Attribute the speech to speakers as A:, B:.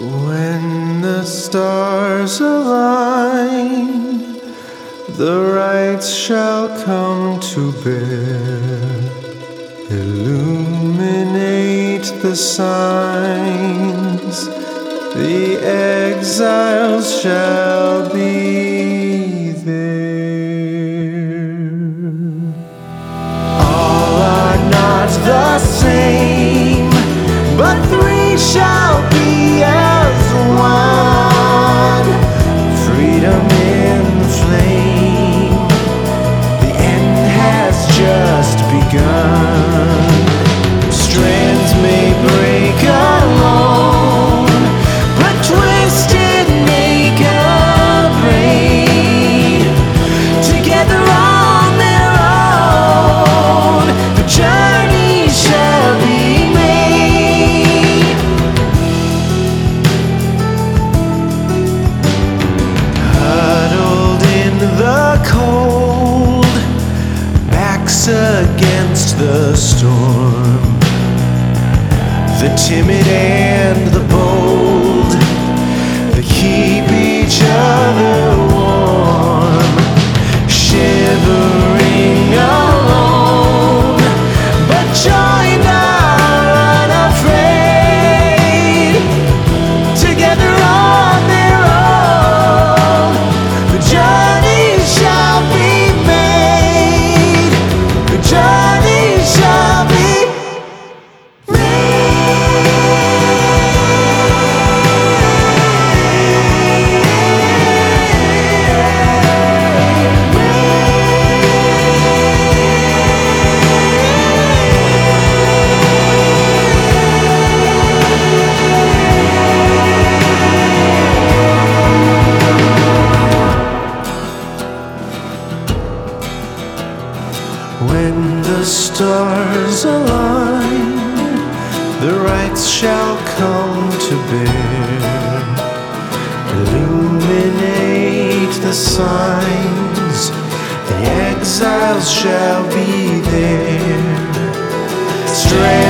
A: When the stars align, the rights shall come to bear, illuminate the signs, the exiles shall be there. All are not the same, but three shall be as one. Freedom in the flame, the end has just begun. Strands may break alone, but twisted make a braid. Together on their own, the journey shall be made. Huddled in the cold, backs against the storm, the timid and the bold, they keep each other warm. Shivering alone, but joined are unafraid. Together on their own, the journey shall be made. The journey shall be when the stars align, the rights shall come to bear, illuminate the signs, the exiles shall be there.